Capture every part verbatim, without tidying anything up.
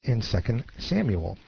in Second Samuel.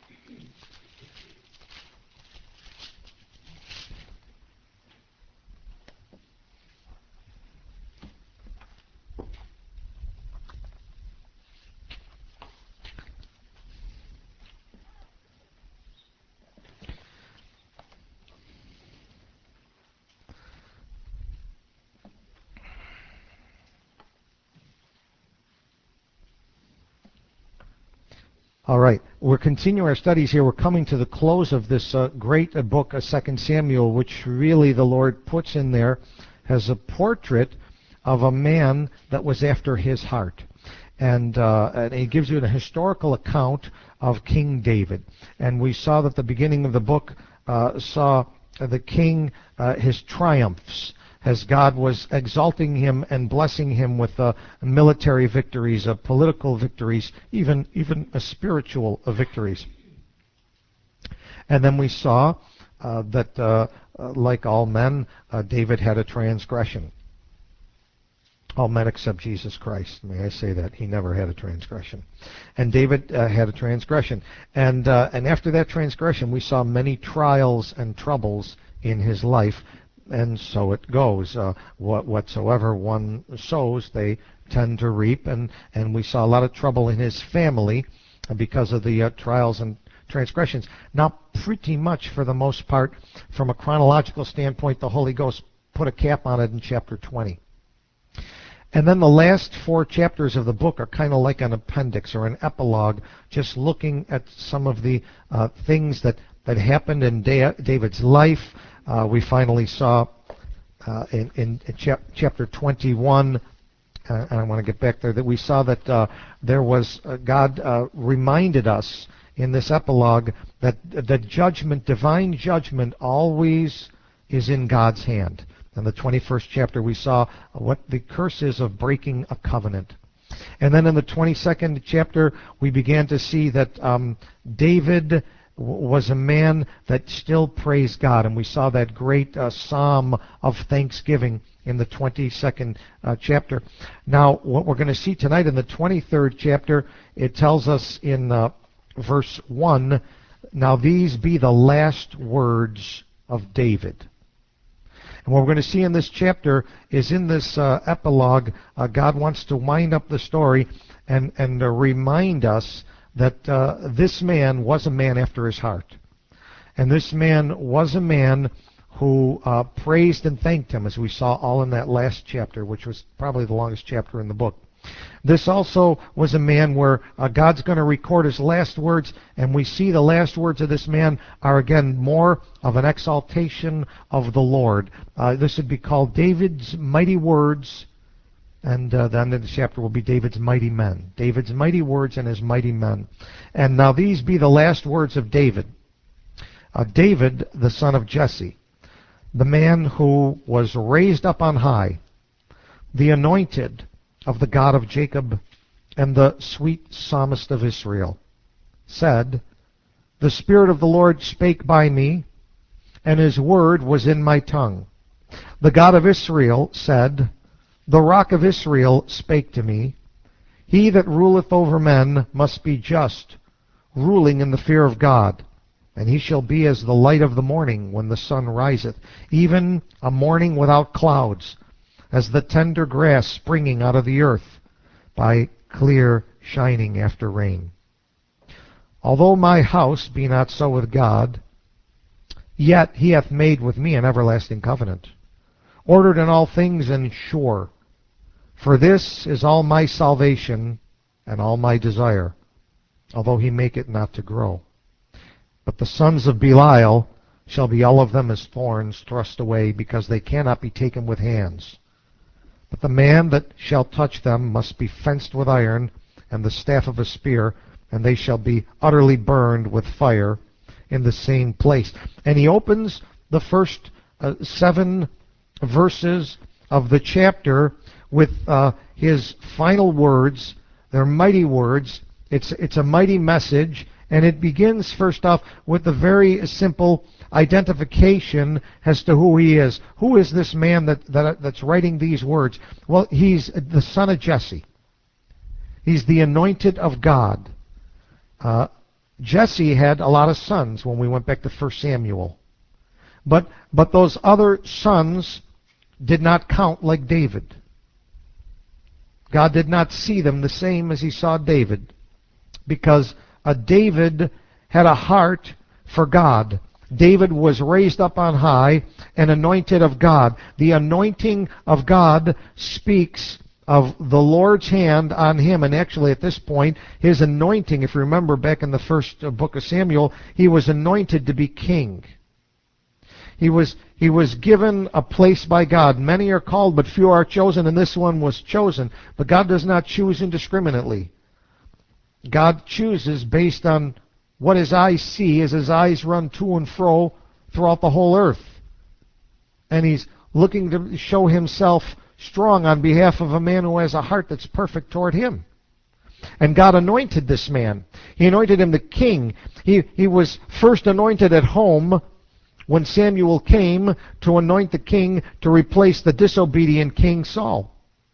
All right, we're continuing our studies here. We're coming to the close of this uh, great uh, book of Second Samuel, which really the Lord puts in there as a portrait of a man that was after his heart. And, uh, and he gives you a historical account of King David. And we saw that the beginning of the book uh, saw the king, uh, his triumphs, as God was exalting him and blessing him with uh, military victories, uh, political victories, even even uh, spiritual uh, victories. And then we saw uh, that, uh, uh, like all men, uh, David had a transgression. All men except Jesus Christ. May I say that? He never had a transgression. And David uh, had a transgression. And, uh, and after that transgression, we saw many trials and troubles in his life. And so it goes. Uh, what, whatsoever one sows, they tend to reap. And, and we saw a lot of trouble in his family because of the uh, trials and transgressions. Now, pretty much for the most part, from a chronological standpoint, the Holy Ghost put a cap on it in chapter twenty. And then the last four chapters of the book are kind of like an appendix or an epilogue, just looking at some of the uh, things that, that happened in da David's life. Uh, we finally saw uh, in, in chap chapter twenty-one, uh, and I want to get back there, that we saw that uh, there was, uh, God uh, reminded us in this epilogue that the judgment, divine judgment, always is in God's hand. In the twenty-first chapter, we saw what the curse is of breaking a covenant. And then in the twenty-second chapter, we began to see that um, David was a man that still praised God. And we saw that great uh, psalm of thanksgiving in the twenty-second uh, chapter. Now, what we're going to see tonight in the twenty-third chapter, it tells us in uh, verse one, "Now these be the last words of David." And what we're going to see in this chapter is in this uh, epilogue, uh, God wants to wind up the story and, and uh, remind us that uh, this man was a man after his heart. And this man was a man who uh, praised and thanked him, as we saw all in that last chapter, which was probably the longest chapter in the book. This also was a man where uh, God's going to record his last words, and we see the last words of this man are again more of an exaltation of the Lord. Uh, this would be called David's mighty words, and uh, then the chapter will be David's mighty men. David's mighty words and his mighty men. And now these be the last words of David. Uh, David, the son of Jesse, the man who was raised up on high, the anointed of the God of Jacob and the sweet psalmist of Israel, said, "The Spirit of the Lord spake by me, and his word was in my tongue. The God of Israel said, The rock of Israel spake to me. He that ruleth over men must be just, ruling in the fear of God. And he shall be as the light of the morning when the sun riseth, even a morning without clouds, as the tender grass springing out of the earth, by clear shining after rain. Although my house be not so with God, yet he hath made with me an everlasting covenant, ordered in all things and sure. For this is all my salvation and all my desire, although he make it not to grow. But the sons of Belial shall be all of them as thorns thrust away, because they cannot be taken with hands. But the man that shall touch them must be fenced with iron and the staff of a spear, and they shall be utterly burned with fire in the same place." And he opens the first uh, seven verses of the chapter with uh, his final words. They're mighty words. It's, it's a mighty message, and it begins first off with a very simple identification as to who he is. Who is this man that, that that's writing these words? Well, he's the son of Jesse. He's the anointed of God. Uh, Jesse had a lot of sons when we went back to First Samuel. But, but those other sons did not count like David. God did not see them the same as he saw David, because uh, David had a heart for God. David was raised up on high and anointed of God. The anointing of God speaks of the Lord's hand on him. And actually at this point, his anointing, if you remember back in the first uh, book of Samuel, he was anointed to be king. He was, he was given a place by God. Many are called, but few are chosen, and this one was chosen. But God does not choose indiscriminately. God chooses based on what his eyes see as his eyes run to and fro throughout the whole earth. And he's looking to show himself strong on behalf of a man who has a heart that's perfect toward him. And God anointed this man. He anointed him the king. He, he was first anointed at home when Samuel came to anoint the king to replace the disobedient King Saul.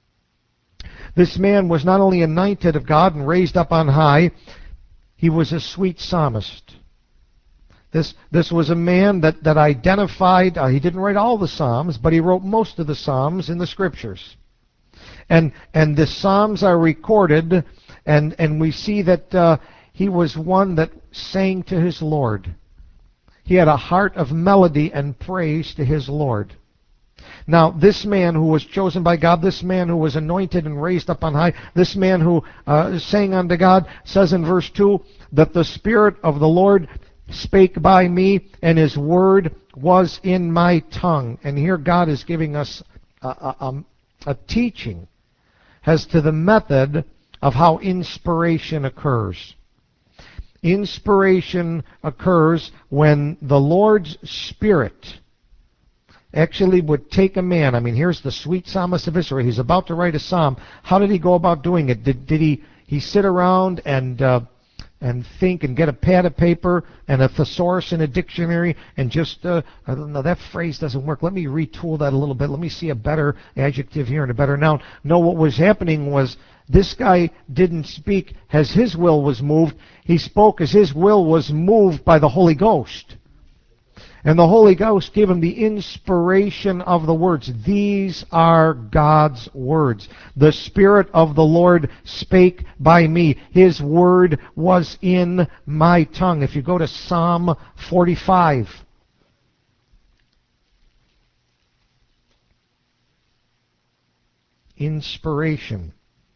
This man was not only anointed of God and raised up on high, he was a sweet psalmist. This, this was a man that, that identified, uh, he didn't write all the Psalms, but he wrote most of the Psalms in the Scriptures. And, and the Psalms are recorded, and, and we see that uh, he was one that sang to his Lord. He had a heart of melody and praise to his Lord. Now, this man who was chosen by God, this man who was anointed and raised up on high, this man who uh, sang unto God, says in verse two, that the Spirit of the Lord spake by me, and his word was in my tongue. And here God is giving us a, a, a, a teaching as to the method of how inspiration occurs. Inspiration occurs when the Lord's Spirit actually would take a man. I mean, here's the sweet psalmist of Israel. He's about to write a psalm. How did he go about doing it? Did, did he, he sit around and uh, and think and get a pad of paper and a thesaurus and a dictionary and just, uh, I don't know, that phrase doesn't work. Let me retool that a little bit. Let me see a better adjective here and a better noun. No, what was happening was this guy didn't speak as his will was moved. He spoke as his will was moved by the Holy Ghost. And the Holy Ghost gave him the inspiration of the words. These are God's words. The Spirit of the Lord spake by me. His word was in my tongue. If you go to Psalm forty-five. Inspiration.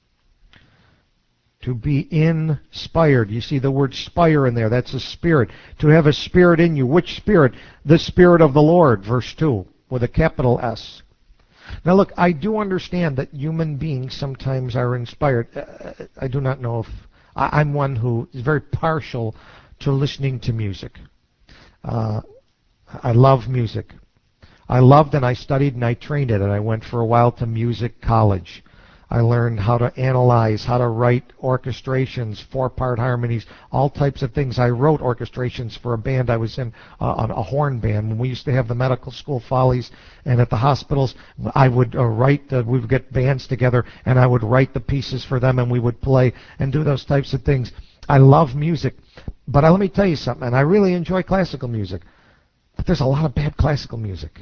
To be inspired. You see the word spire in there. That's a spirit. To have a spirit in you. Which spirit? The Spirit of the Lord, verse two, with a capital S. Now look, I do understand that human beings sometimes are inspired. Uh, I do not know if... I, I'm one who is very partial to listening to music. Uh, I love music. I loved and I studied and I trained it, and I went for a while to music college. I learned how to analyze, how to write orchestrations, four-part harmonies, all types of things. I wrote orchestrations for a band I was in, uh, a horn band. When we used to have the medical school follies and at the hospitals, I would uh, write, the, we would get bands together and I would write the pieces for them and we would play and do those types of things. I love music. But uh, let me tell you something, and I really enjoy classical music. But there's a lot of bad classical music.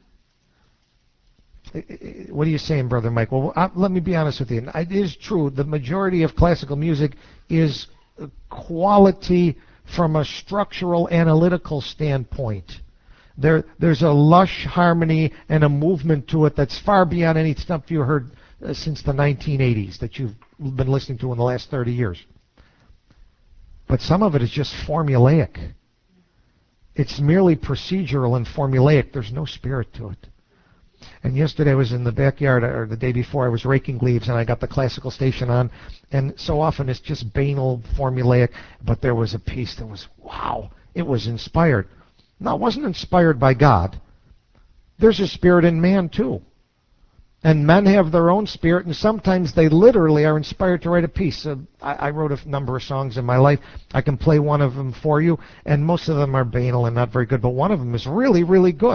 What are you saying, Brother Mike? Well, I, let me be honest with you. It is true. The majority of classical music is quality from a structural, analytical standpoint. There, there's a lush harmony and a movement to it that's far beyond any stuff you heard uh, since the nineteen eighties that you've been listening to in the last thirty years. But some of it is just formulaic. It's merely procedural and formulaic. There's no spirit to it. And yesterday I was in the backyard, or the day before, I was raking leaves, and I got the classical station on. And so often it's just banal, formulaic, but there was a piece that was, wow, it was inspired. No, it wasn't inspired by God. There's a spirit in man, too. And men have their own spirit, and sometimes they literally are inspired to write a piece. Uh, I, I wrote a number of songs in my life. I can play one of them for you, and most of them are banal and not very good, but one of them is really, really good.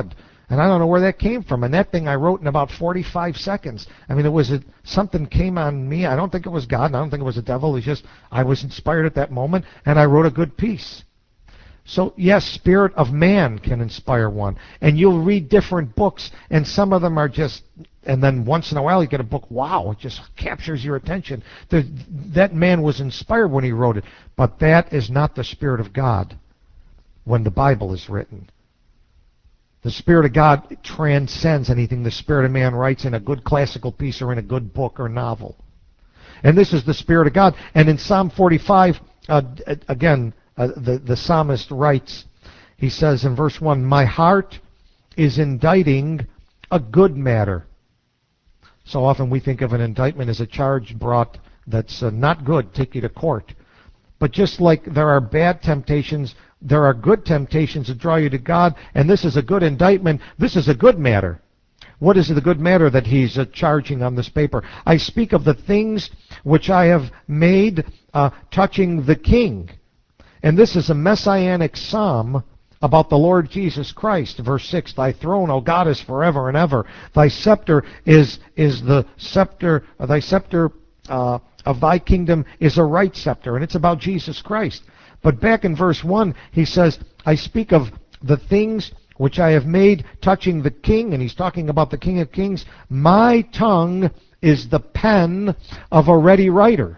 And I don't know where that came from. And that thing I wrote in about forty-five seconds. I mean, it was a, something came on me. I don't think it was God, and I don't think it was the devil. It's just I was inspired at that moment, and I wrote a good piece. So, yes, spirit of man can inspire one. And you'll read different books, and some of them are just, and then once in a while you get a book, wow, it just captures your attention. The, that man was inspired when he wrote it. But that is not the Spirit of God when the Bible is written. The Spirit of God transcends anything the Spirit of man writes in a good classical piece or in a good book or novel. And this is the Spirit of God. And in Psalm forty-five, uh, again, Uh, the, the psalmist writes, he says in verse one, my heart is indicting a good matter. So often we think of an indictment as a charge brought that's uh, not good, take you to court. But just like there are bad temptations, there are good temptations that draw you to God, and this is a good indictment. This is a good matter. What is the good matter that he's uh, charging on this paper? I speak of the things which I have made uh, touching the king. And this is a messianic psalm about the Lord Jesus Christ. Verse six, thy throne, O God, is forever and ever. Thy scepter is, is the scepter, uh, thy scepter uh, of thy kingdom is a right scepter. And it's about Jesus Christ. But back in verse one, he says, I speak of the things which I have made touching the king. And he's talking about the King of Kings. My tongue is the pen of a ready writer.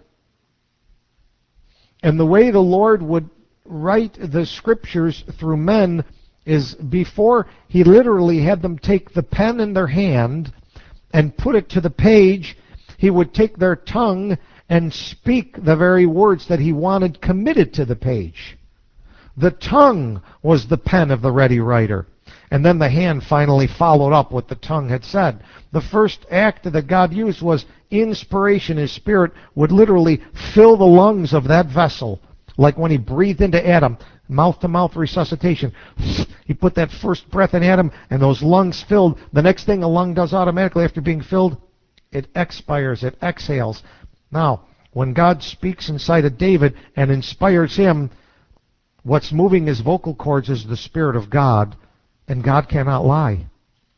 And the way the Lord would write the scriptures through men is before he literally had them take the pen in their hand and put it to the page, he would take their tongue and speak the very words that he wanted committed to the page. The tongue was the pen of the ready writer. And then the hand finally followed up what the tongue had said. The first act that God used was inspiration. His Spirit would literally fill the lungs of that vessel. Like when he breathed into Adam, mouth-to-mouth resuscitation. He put that first breath in Adam, and those lungs filled. The next thing a lung does automatically after being filled, it expires, it exhales. Now, when God speaks inside of David and inspires him, what's moving his vocal cords is the Spirit of God, and God cannot lie.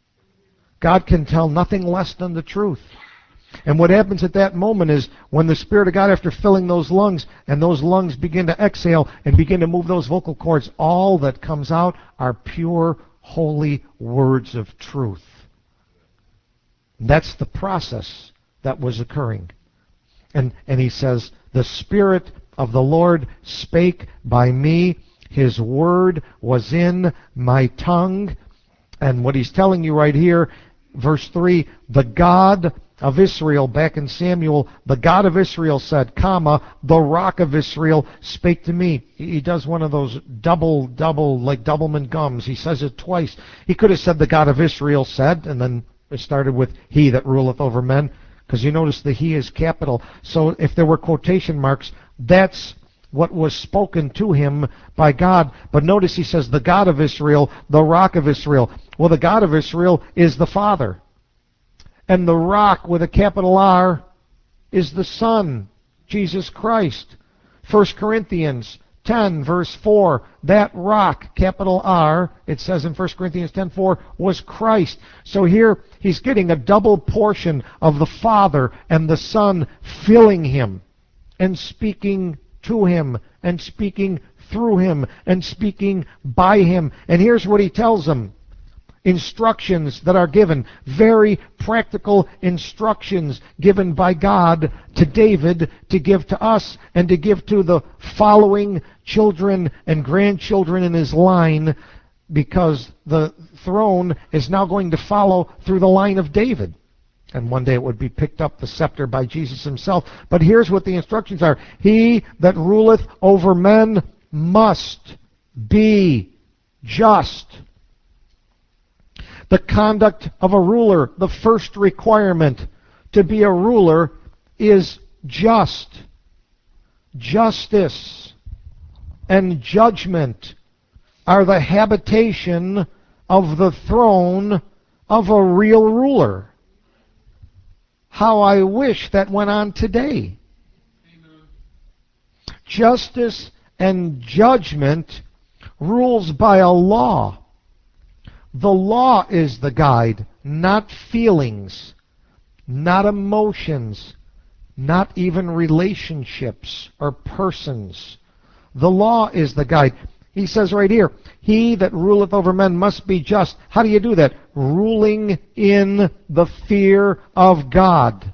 God can tell nothing less than the truth. And what happens at that moment is when the Spirit of God, after filling those lungs, and those lungs begin to exhale and begin to move those vocal cords, all that comes out are pure, holy words of truth. That's the process that was occurring. And, and he says, the Spirit of the Lord spake by me. His word was in my tongue. And what he's telling you right here, verse three, the God of Israel, back in Samuel, the God of Israel said, comma, the rock of Israel spake to me. He does one of those double, double, like Doublemint gums. He says it twice. He could have said the God of Israel said, and then it started with he that ruleth over men, because you notice the he is capital. So if there were quotation marks, that's what was spoken to him by God. But notice he says, the God of Israel, the rock of Israel. Well, the God of Israel is the Father. And the rock with a capital R is the Son, Jesus Christ. First Corinthians ten, verse four, that rock, capital R, it says in First Corinthians ten four, was Christ. So here he's getting a double portion of the Father and the Son filling him and speaking to him and speaking through him and speaking by him. And here's what he tells them. Instructions that are given, very practical instructions given by God to David to give to us and to give to the following children and grandchildren in his line, because the throne is now going to follow through the line of David. And one day it would be picked up, the scepter, by Jesus himself. But here's what the instructions are. He that ruleth over men must be just. The conduct of a ruler, the first requirement to be a ruler is just. Justice and judgment are the habitation of the throne of a real ruler. How I wish that went on today. Amen. Justice and judgment rules by a law. The law is the guide, not feelings, not emotions, not even relationships or persons. The law is the guide. He says right here, he that ruleth over men must be just. How do you do that? Ruling in the fear of God.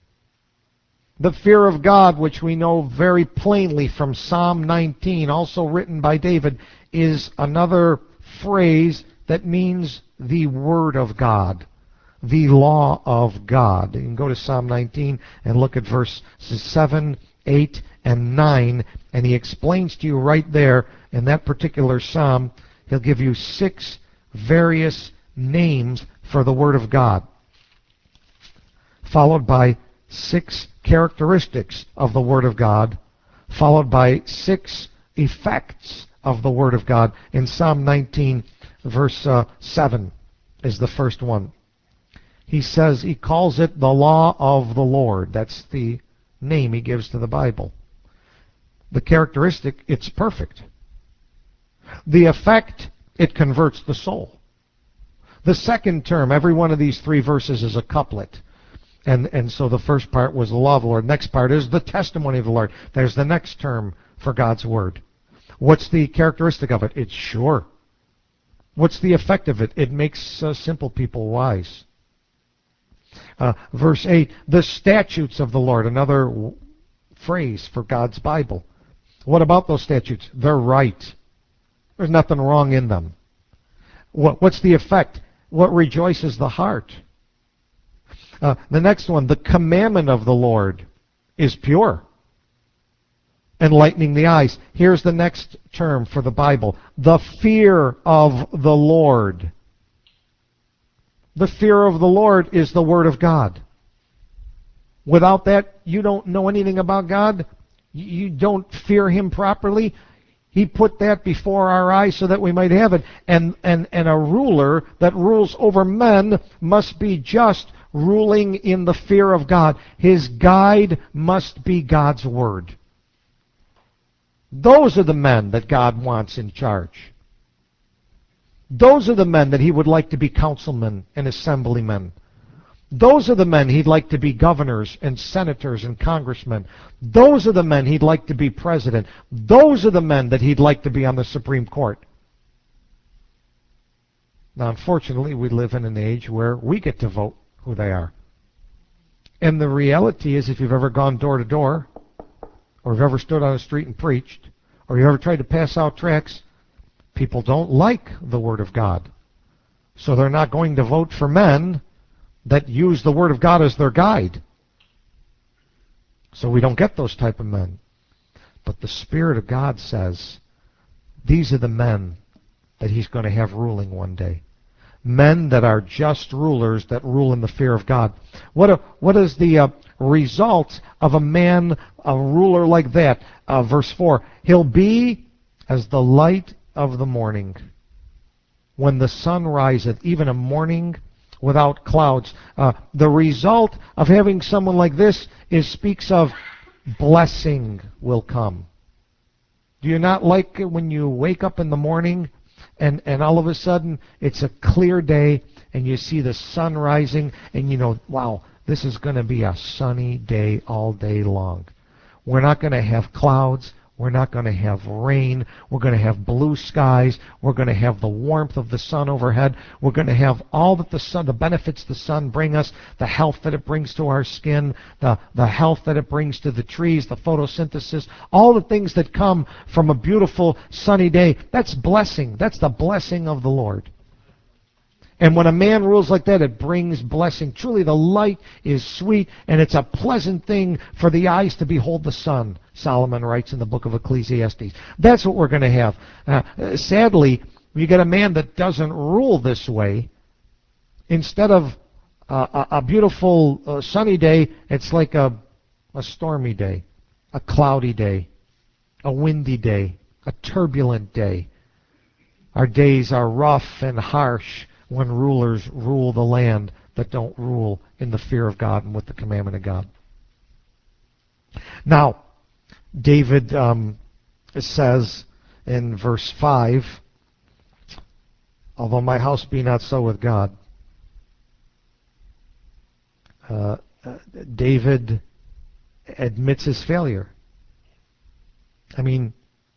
The fear of God, which we know very plainly from Psalm nineteen, also written by David, is another phrase that means the Word of God, the law of God. You can go to Psalm nineteen and look at verse seven, eight, and nine, and he explains to you right there in that particular psalm, he'll give you six various names for the Word of God, followed by six characteristics of the Word of God, followed by six effects of the Word of God. In Psalm nineteen, verse uh, seven is the first one. He says, he calls it the law of the Lord. That's the name he gives to the Bible. The characteristic, it's perfect. The effect, it converts the soul. The second term, every one of these three verses is a couplet. And, and so the first part was the law of the Lord. Next part is the testimony of the Lord. There's the next term for God's Word. What's the characteristic of it? It's sure. What's the effect of it? It makes uh, simple people wise. Uh, verse eight, the statutes of the Lord, another w- phrase for God's Bible. What about those statutes? They're right. There's nothing wrong in them. What, what's the effect? What rejoices the heart? Uh, the next one, the commandment of the Lord is pure, enlightening the eyes. Here's the next term for the Bible, the fear of the Lord. The fear of the Lord is the Word of God. Without that, you don't know anything about God. You don't fear Him properly. He put that before our eyes so that we might have it. And, and, and a ruler that rules over men must be just, ruling in the fear of God. His guide must be God's Word. Those are the men that God wants in charge. Those are the men that He would like to be councilmen and assemblymen. Those are the men He'd like to be governors and senators and congressmen. Those are the men He'd like to be president. Those are the men that He'd like to be on the Supreme Court. Now, unfortunately, we live in an age where we get to vote who they are. And the reality is, if you've ever gone door to door, or you've ever stood on a street and preached, or you've ever tried to pass out tracts, people don't like the Word of God. So they're not going to vote for men that use the Word of God as their guide. So we don't get those type of men. But the Spirit of God says, these are the men that He's going to have ruling one day. Men that are just rulers that rule in the fear of God. What, a, what is the uh, result of a man, a ruler like that? Uh, verse four, he'll be as the light of the morning, when the sun riseth, even a morning without clouds. Uh, the result of having someone like this is speaks of blessing will come. Do you not like it when you wake up in the morning and, and all of a sudden it's a clear day and you see the sun rising and you know, wow, this is going to be a sunny day all day long. We're not going to have clouds. We're not going to have rain. We're going to have blue skies. We're going to have the warmth of the sun overhead. We're going to have all that the sun, the benefits the sun bring us, the health that it brings to our skin, the, the health that it brings to the trees, the photosynthesis, all the things that come from a beautiful sunny day. That's blessing. That's the blessing of the Lord. And when a man rules like that, it brings blessing. Truly, the light is sweet, and it's a pleasant thing for the eyes to behold the sun, Solomon writes in the book of Ecclesiastes. That's what we're going to have. Uh, sadly, you get a man that doesn't rule this way. Instead of uh, a, a beautiful uh, sunny day, it's like a, a stormy day, a cloudy day, a windy day, a turbulent day. Our days are rough and harsh when rulers rule the land that don't rule in the fear of God and with the commandment of God. Now, David um, says in verse five, although my house be not so with God. Uh, uh, David admits his failure. I mean,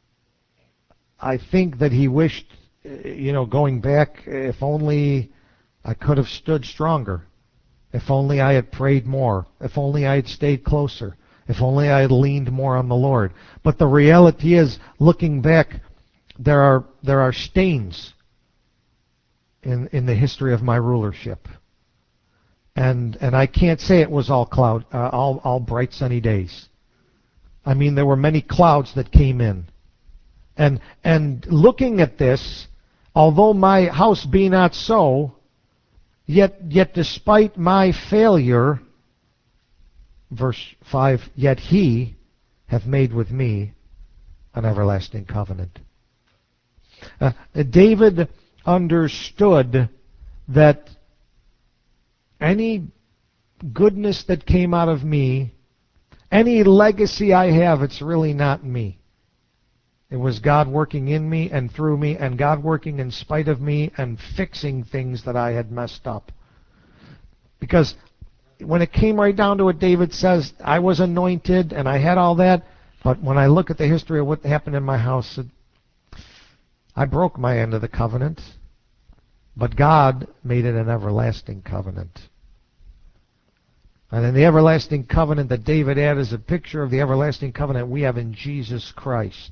I think that he wished, you know, going back, if only I could have stood stronger. If only I had prayed more. If only I had stayed closer. If only I had leaned more on the Lord. But the reality is, looking back, there are there are stains in in the history of my rulership. And and I can't say it was all cloud, uh, all all bright sunny days. I mean, there were many clouds that came in. And and looking at this, although my house be not so, yet yet despite my failure, verse five, yet he hath made with me an everlasting covenant. Uh, David understood that any goodness that came out of me, any legacy I have, it's really not me. It was God working in me and through me, and God working in spite of me and fixing things that I had messed up. Because when it came right down to it, David says, I was anointed and I had all that, but when I look at the history of what happened in my house, it, I broke my end of the covenant, but God made it an everlasting covenant. And in the everlasting covenant that David had is a picture of the everlasting covenant we have in Jesus Christ.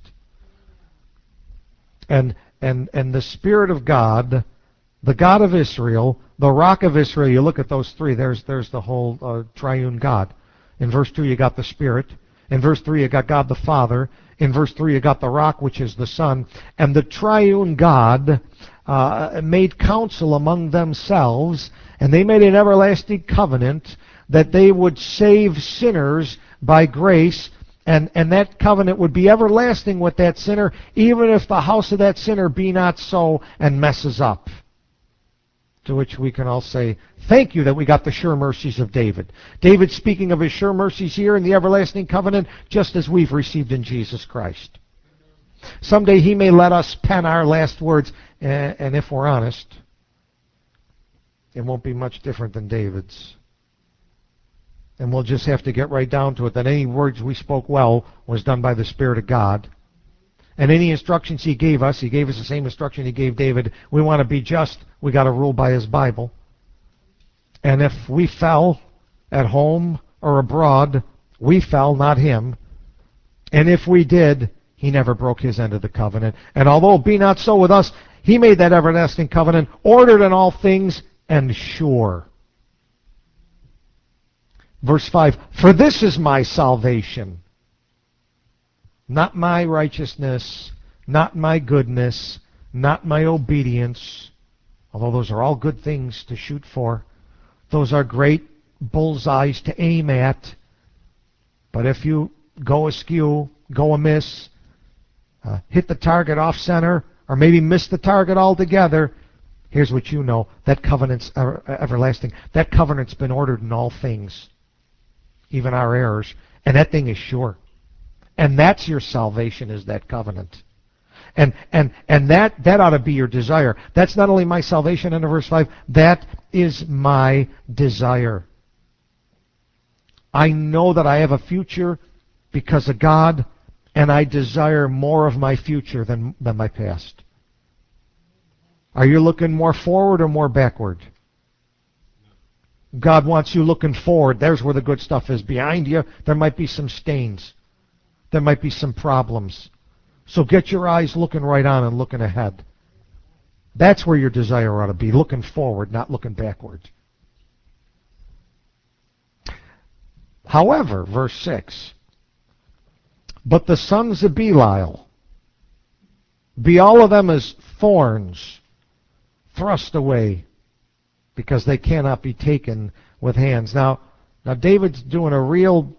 And and and the Spirit of God, the God of Israel, the Rock of Israel, you look at those three, there's there's the whole uh, triune God. In verse two you got the Spirit. In verse three you got God the Father. In verse three you got the Rock, which is the Son. And the triune God uh, made counsel among themselves, and they made an everlasting covenant that they would save sinners by grace, and, and that covenant would be everlasting with that sinner, even if the house of that sinner be not so and messes up. To which we can all say, thank you that we got the sure mercies of David. David speaking of his sure mercies here in the everlasting covenant, just as we've received in Jesus Christ. Someday he may let us pen our last words, and if we're honest, it won't be much different than David's. And we'll just have to get right down to it, that any words we spoke well was done by the Spirit of God. And any instructions he gave us, he gave us the same instruction he gave David. We want to be just, we got to rule by his Bible. And if we fell at home or abroad, we fell, not him. And if we did, he never broke his end of the covenant. And although it be not so with us, he made that everlasting covenant, ordered in all things, and sure. Verse five, for this is my salvation. Not my righteousness, not my goodness, not my obedience, although those are all good things to shoot for. Those are great bullseyes to aim at. But if you go askew, go amiss, uh, hit the target off center, or maybe miss the target altogether, here's what you know. That covenant's ever, everlasting. That covenant's been ordered in all things, even our errors. And that thing is sure. And that's your salvation, is that covenant. And and and that, that ought to be your desire. That's not only my salvation under verse five, that is my desire. I know that I have a future because of God, and I desire more of my future than, than my past. Are you looking more forward or more backward? God wants you looking forward. There's where the good stuff is. Behind you, there might be some stains. There might be some problems. So get your eyes looking right on and looking ahead. That's where your desire ought to be, looking forward, not looking backward. However, verse six, but the sons of Belial, be all of them as thorns thrust away, because they cannot be taken with hands. Now, now David's doing a real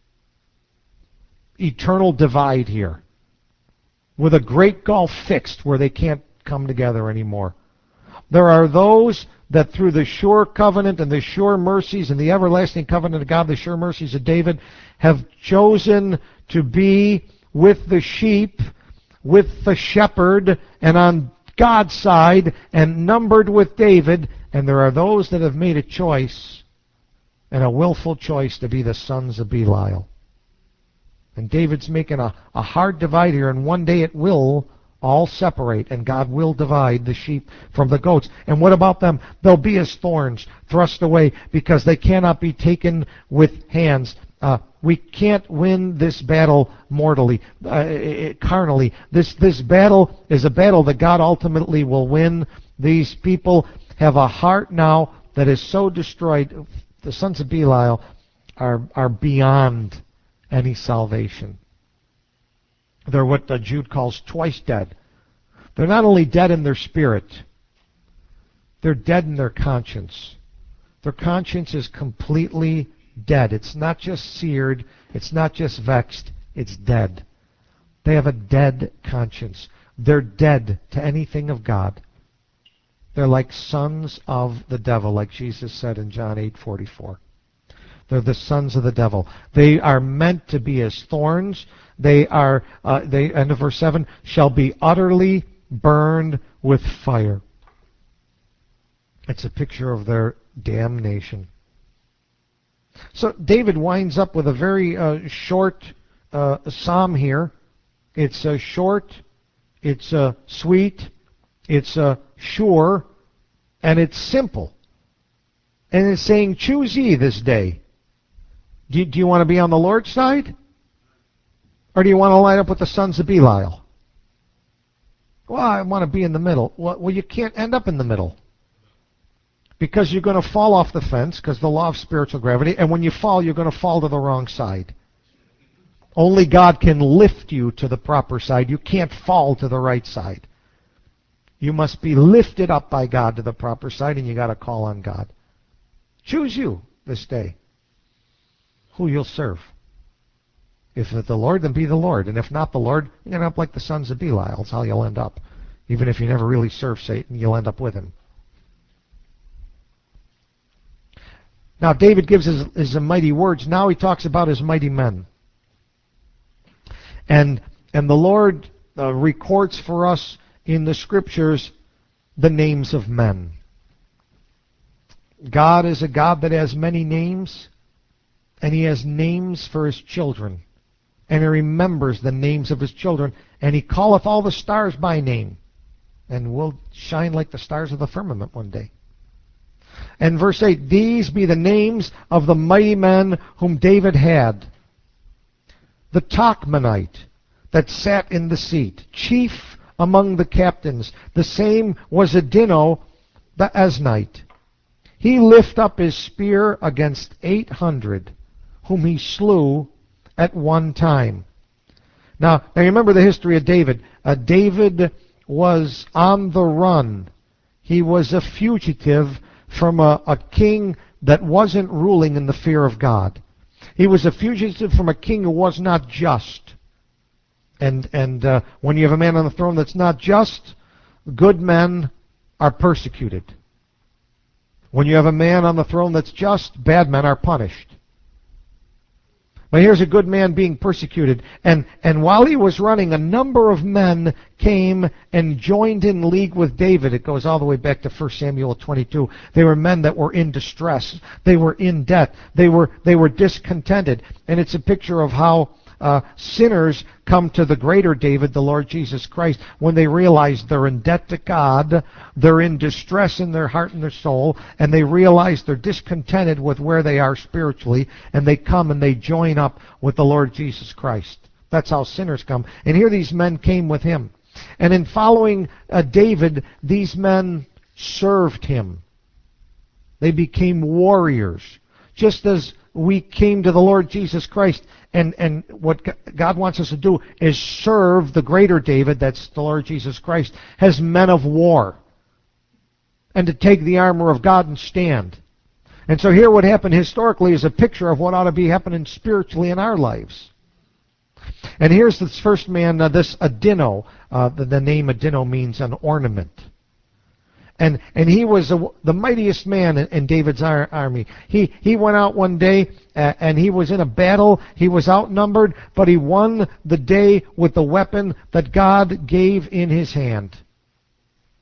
eternal divide here, with a great gulf fixed where they can't come together anymore. There are those that through the sure covenant and the sure mercies and the everlasting covenant of God, the sure mercies of David, have chosen to be with the sheep, with the shepherd, and on God's side and numbered with David, and there are those that have made a choice, and a willful choice, to be the sons of Belial. And David's making a, a hard divide here, and one day it will all separate, and God will divide the sheep from the goats. And what about them? They'll be as thorns, thrust away, because they cannot be taken with hands. Uh, we can't win this battle mortally, uh, carnally. This, this battle is a battle that God ultimately will win. These people have a heart now that is so destroyed. The sons of Belial are, are beyond any salvation. They're what uh, Jude calls twice dead. They're not only dead in their spirit, they're dead in their conscience. Their conscience is completely dead. It's not just seared, it's not just vexed, it's dead. They have a dead conscience. They're dead to anything of God. They're like sons of the devil, like Jesus said in John eight forty-four. They're the sons of the devil. They are meant to be as thorns. They are, uh, they, end of verse seven, shall be utterly burned with fire. It's a picture of their damnation. So David winds up with a very uh, short uh, psalm here. It's uh, short, it's uh, sweet, it's uh, sure, and it's simple. And it's saying, choose ye this day. Do you, do you want to be on the Lord's side? Or do you want to line up with the sons of Belial? Well, I want to be in the middle. Well, well you can't end up in the middle. Because you're going to fall off the fence, because the law of spiritual gravity, and when you fall, you're going to fall to the wrong side. Only God can lift you to the proper side. You can't fall to the right side. You must be lifted up by God to the proper side, and you got to call on God. Choose you this day who you'll serve. If it's the Lord, then be the Lord. And if not the Lord, you're going to end up like the sons of Belial. That's how you'll end up. Even if you never really serve Satan, you'll end up with him. Now, David gives his, his mighty words. Now he talks about his mighty men. And, and the Lord uh, records for us in the Scriptures the names of men. God is a God that has many names, and he has names for his children. And he remembers the names of his children, and he calleth all the stars by name, and will shine like the stars of the firmament one day. And verse eight, these be the names of the mighty men whom David had. The Tachmonite that sat in the seat, chief among the captains. The same was Adino the Eznite. He lift up his spear against eight hundred, whom he slew at one time. Now, now remember the history of David. Uh, David was on the run. He was a fugitive from a, a king that wasn't ruling in the fear of God. He was a fugitive from a king who was not just. And, and uh, when you have a man on the throne that's not just, good men are persecuted. When you have a man on the throne that's just, bad men are punished. But here's a good man being persecuted. And, and while he was running, a number of men came and joined in league with David. It goes all the way back to First Samuel twenty-two. They were men that were in distress. They were in debt. They were, they were discontented. And it's a picture of how uh, sinners come to the greater David, the Lord Jesus Christ, when they realize they're in debt to God, they're in distress in their heart and their soul, and they realize they're discontented with where they are spiritually, and they come and they join up with the Lord Jesus Christ. That's how sinners come. And here these men came with him. And in following uh, David, these men served him. They became warriors. Just as we came to the Lord Jesus Christ, and, and what God wants us to do is serve the greater David, that's the Lord Jesus Christ, as men of war, and to take the armor of God and stand. And so here what happened historically is a picture of what ought to be happening spiritually in our lives. And here's this first man, uh, this Adino. Uh, the, the name Adino means an ornament. And and he was a, the mightiest man in, in David's ar army. He he went out one day uh, and he was in a battle. He was outnumbered, but he won the day with the weapon that God gave in his hand.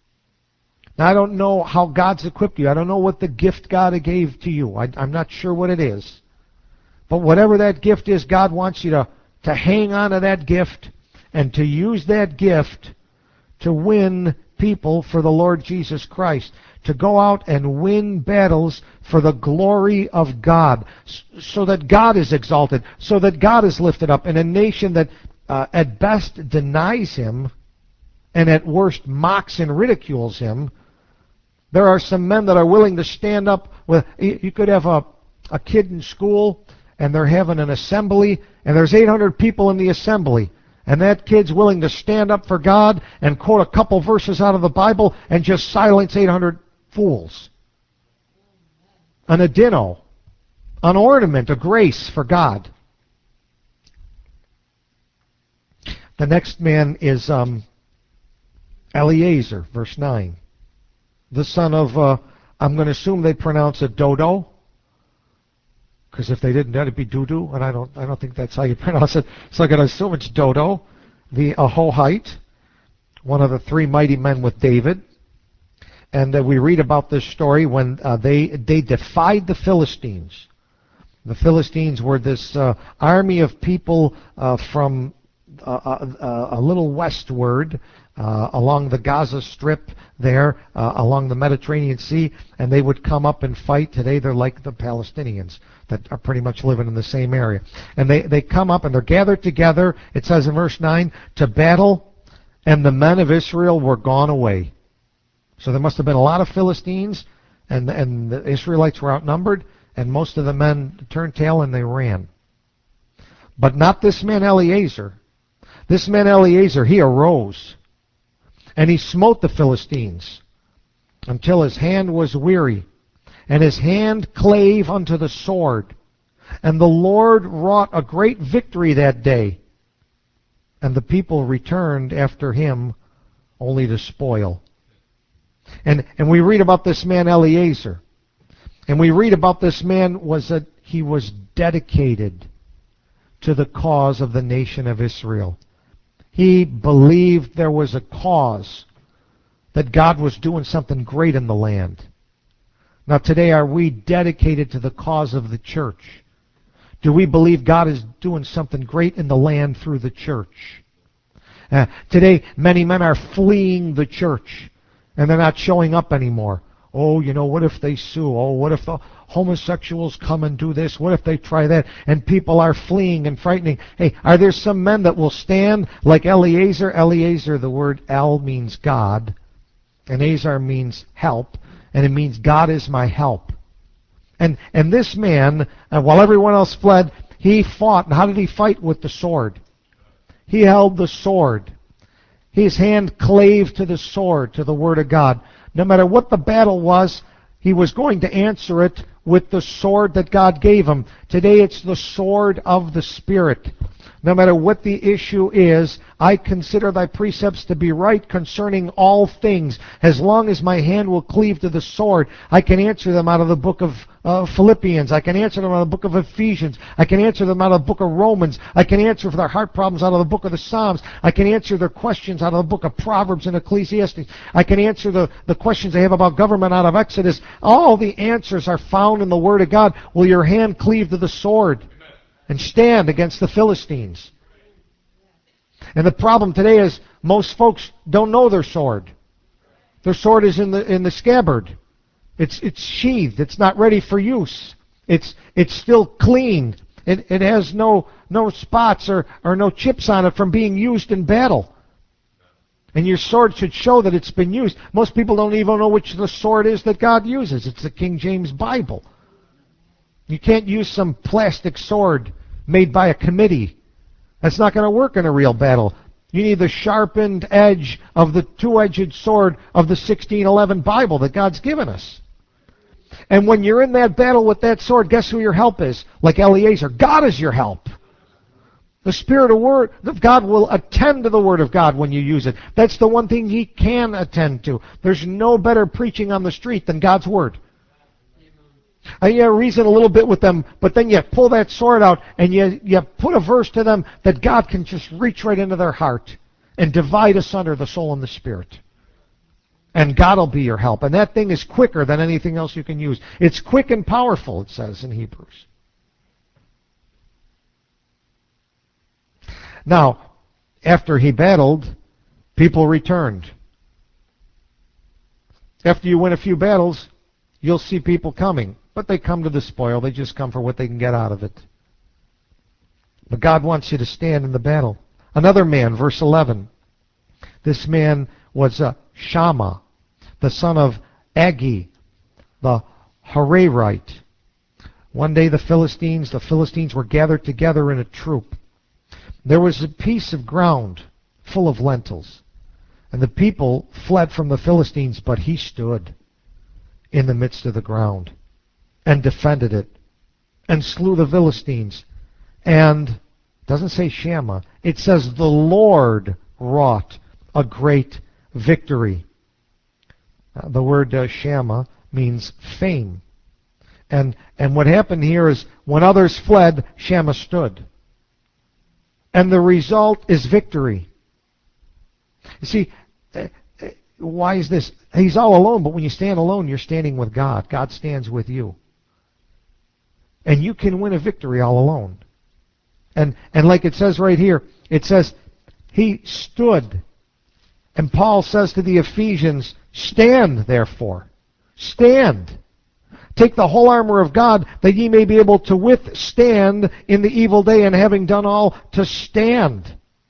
Now, I don't know how God's equipped you. I don't know what the gift God gave to you. I, I'm not sure what it is. But whatever that gift is, God wants you to, to hang on to that gift and to use that gift to win people for the Lord Jesus Christ, to go out and win battles for the glory of God, so that God is exalted, so that God is lifted up. In a nation that uh, at best denies Him and at worst mocks and ridicules Him, there are some men that are willing to stand up with. You could have a, a kid in school and they're having an assembly and there's eight hundred people in the assembly. And that kid's willing to stand up for God and quote a couple verses out of the Bible and just silence eight hundred fools. An adino, an ornament, a grace for God. The next man is um, Eleazar, verse nine. The son of, uh, I'm going to assume they pronounce it Dodo, because if they didn't, that'd be Dudu, and I don't, I don't think that's how you pronounce it. So I'm going to assume it's Dodo, the Ahohite, one of the three mighty men with David. And uh, we read about this story when uh, they they defied the Philistines. The Philistines were this uh, army of people uh, from uh, uh, a little westward, uh, along the Gaza Strip there, uh, along the Mediterranean Sea, and they would come up and fight. Today they're like the Palestinians that are pretty much living in the same area. And they, they come up and they're gathered together, it says in verse nine, to battle, and the men of Israel were gone away. So there must have been a lot of Philistines, and, and the Israelites were outnumbered, and most of the men turned tail and they ran. But not this man Eleazar. This man Eleazar, he arose, and he smote the Philistines until his hand was weary, and his hand clave unto the sword. And the Lord wrought a great victory that day, and the people returned after him only to spoil. And, and we read about this man Eleazar, and we read about this man was that he was dedicated to the cause of the nation of Israel. He believed there was a cause, that God was doing something great in the land. Now today, are we dedicated to the cause of the church? Do we believe God is doing something great in the land through the church? Uh, today, many men are fleeing the church, and they're not showing up anymore. Oh, you know, what if they sue? Oh, what if the homosexuals come and do this? What if they try that? And people are fleeing and frightening. Hey, are there some men that will stand like Eleazar? Eleazar, the word El means God, and Azar means help, and it means God is my help. And and this man, uh, while everyone else fled, he fought. And how did he fight? With the sword. He held the sword. His hand clave to the sword, to the Word of God. No matter what the battle was, he was going to answer it with the sword that God gave him. Today it's the sword of the Spirit. No matter what the issue is, I consider thy precepts to be right concerning all things. As long as my hand will cleave to the sword, I can answer them out of the book of uh, Philippians. I can answer them out of the book of Ephesians. I can answer them out of the book of Romans. I can answer for their heart problems out of the book of the Psalms. I can answer their questions out of the book of Proverbs and Ecclesiastes. I can answer the, the questions they have about government out of Exodus. All the answers are found in the Word of God. Will your hand cleave to the sword and stand against the Philistines? And the problem today is most folks don't know their sword. Their sword is in the in the scabbard. It's it's sheathed. It's not ready for use. It's it's still clean. It it has no no spots or, or no chips on it from being used in battle. And your sword should show that it's been used. Most people don't even know which the sword is that God uses. It's the King James Bible. You can't use some plastic sword made by a committee. That's not going to work in a real battle. You need the sharpened edge of the two-edged sword of the sixteen eleven Bible that God's given us. And when you're in that battle with that sword, guess who your help is? Like Eleazar, God is your help. The Spirit of Word of God will attend to the Word of God when you use it. That's the one thing He can attend to. There's no better preaching on the street than God's Word. And you reason a little bit with them, but then you pull that sword out and you, you put a verse to them that God can just reach right into their heart and divide asunder the soul and the spirit. And God will be your help. And that thing is quicker than anything else you can use. It's quick and powerful, it says in Hebrews. Now, after he battled, people returned. After you win a few battles, you'll see people coming. But they come to the spoil. They just come for what they can get out of it. But God wants you to stand in the battle. Another man, verse eleven. This man was uh, Shammah, the son of Agi, the Hararite. One day the Philistines, the Philistines were gathered together in a troop. There was a piece of ground full of lentils. And the people fled from the Philistines, but he stood in the midst of the ground and defended it and slew the Philistines. And it doesn't say Shammah. It says the Lord wrought a great victory. Uh, the word uh, Shammah means fame. And, and what happened here is when others fled, Shammah stood. And the result is victory. You see, uh, uh, why is this? He's all alone, but when you stand alone, you're standing with God. God stands with you. And you can win a victory all alone. And, and like it says right here, it says, he stood. And Paul says to the Ephesians, stand therefore. Stand. Take the whole armor of God, that ye may be able to withstand in the evil day, and having done all, to stand.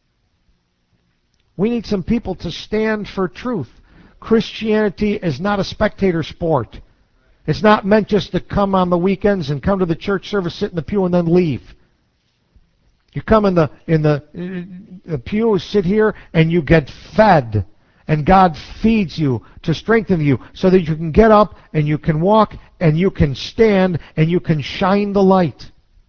We need some people to stand for truth. Christianity is not a spectator sport. It's not meant just to come on the weekends and come to the church service, sit in the pew, and then leave. You come in the in the, uh, the pew, sit here, and you get fed. And God feeds you to strengthen you so that you can get up and you can walk and you can stand and you can shine the light.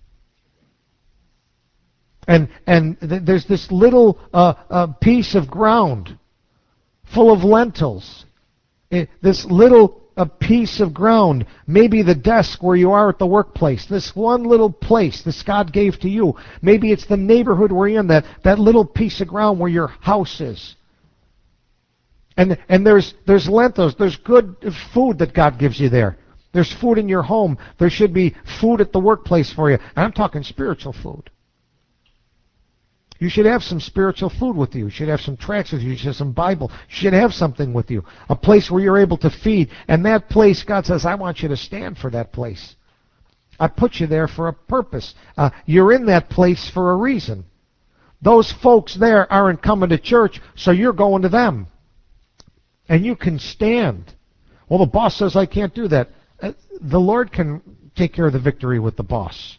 And and th there's this little uh, uh, piece of ground full of lentils. It, this little a piece of ground, maybe the desk where you are at the workplace, this one little place this God gave to you. Maybe it's the neighborhood where you're in, that, that little piece of ground where your house is. And, and there's, there's lentils, there's good food that God gives you there. There's food in your home. There should be food at the workplace for you. And I'm talking spiritual food. You should have some spiritual food with you. You should have some tracts with you. You should have some Bible. You should have something with you. A place where you're able to feed. And that place, God says, I want you to stand for that place. I put you there for a purpose. Uh, you're in that place for a reason. Those folks there aren't coming to church, so you're going to them. And you can stand. Well, the boss says I can't do that. Uh, the Lord can take care of the victory with the boss.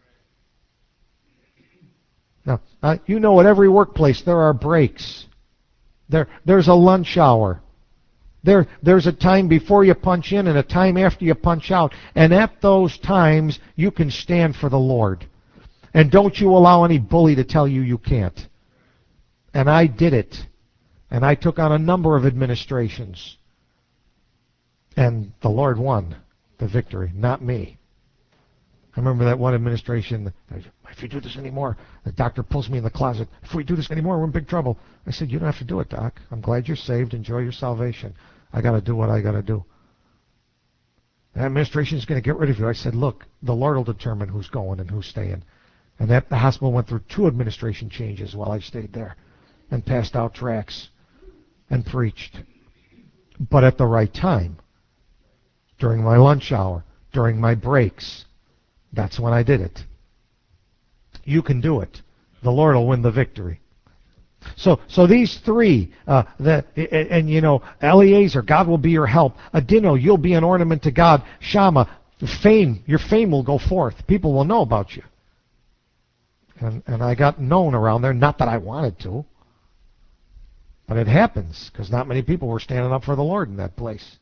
Now, uh, you know at every workplace there are breaks. There, there's a lunch hour. There, there's a time before you punch in and a time after you punch out. And at those times, you can stand for the Lord. And don't you allow any bully to tell you you can't. And I did it. And I took on a number of administrations. And the Lord won the victory, not me. I remember that one administration, if you do this anymore, the doctor pulls me in the closet. If we do this anymore, we're in big trouble. I said, you don't have to do it, Doc. I'm glad you're saved. Enjoy your salvation. I got to do what I got to do. The administration is going to get rid of you. I said, look, the Lord will determine who's going and who's staying. And that the hospital went through two administration changes while I stayed there and passed out tracts and preached. But at the right time, during my lunch hour, during my breaks, that's when I did it. You can do it. The Lord will win the victory. So, so these three, uh, the, and, and you know, Eliezer, God will be your help. Adino, you'll be an ornament to God. Shammah, fame, your fame will go forth. People will know about you. And, and I got known around there, not that I wanted to, but it happens because not many people were standing up for the Lord in that place.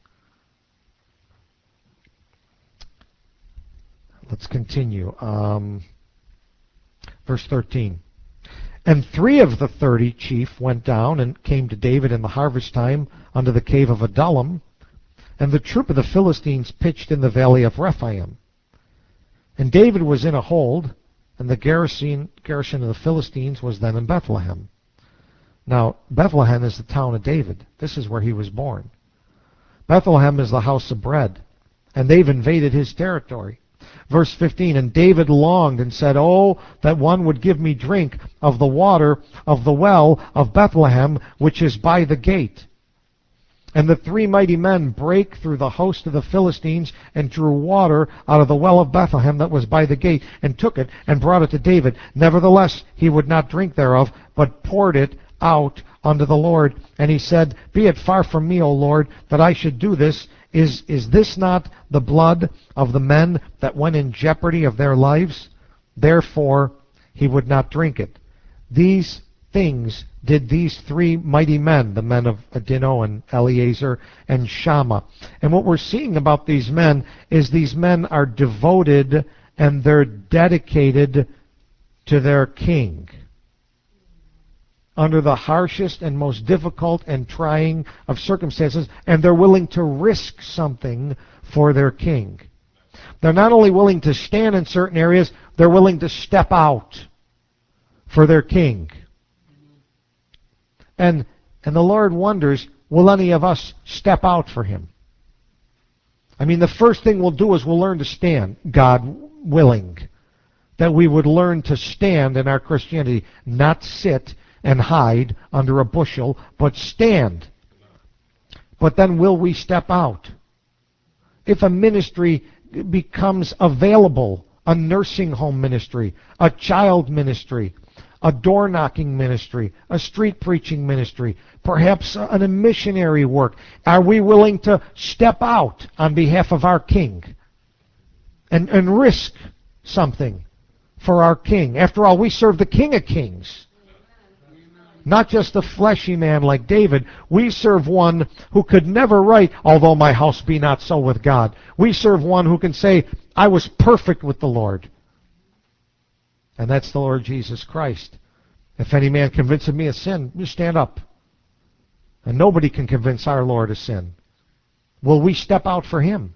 Let's continue. Um, verse thirteen. And three of the thirty chief went down and came to David in the harvest time unto the cave of Adullam, and the troop of the Philistines pitched in the valley of Rephaim. And David was in a hold, and the garrison, garrison of the Philistines was then in Bethlehem. Now, Bethlehem is the town of David. This is where he was born. Bethlehem is the house of bread, and they've invaded his territory. Verse fifteen, and David longed and said, oh, that one would give me drink of the water of the well of Bethlehem, which is by the gate. And the three mighty men brake through the host of the Philistines, and drew water out of the well of Bethlehem that was by the gate, and took it, and brought it to David. Nevertheless he would not drink thereof, but poured it out unto the Lord. And he said, be it far from me, O Lord, that I should do this. Is, is this not the blood of the men that went in jeopardy of their lives? Therefore he would not drink it. These things did these three mighty men, the men of Adino and Eleazar and Shammah. And what we're seeing about these men is these men are devoted and they're dedicated to their king. Under the harshest and most difficult and trying of circumstances, and they're willing to risk something for their king. They're not only willing to stand in certain areas, they're willing to step out for their king. And, and the Lord wonders, will any of us step out for him? I mean, the first thing we'll do is we'll learn to stand, God willing. That we would learn to stand in our Christianity, not sit and hide under a bushel, but stand. But then will we step out? If a ministry becomes available, a nursing home ministry, a child ministry, a door-knocking ministry, a street preaching ministry, perhaps a, a missionary work, are we willing to step out on behalf of our King and, and risk something for our King? After all, we serve the King of Kings. Not just a fleshy man like David. We serve one who could never write, although my house be not so with God. We serve one who can say, I was perfect with the Lord. And that's the Lord Jesus Christ. If any man convinces me of sin, you stand up. And nobody can convince our Lord of sin. Will we step out for him?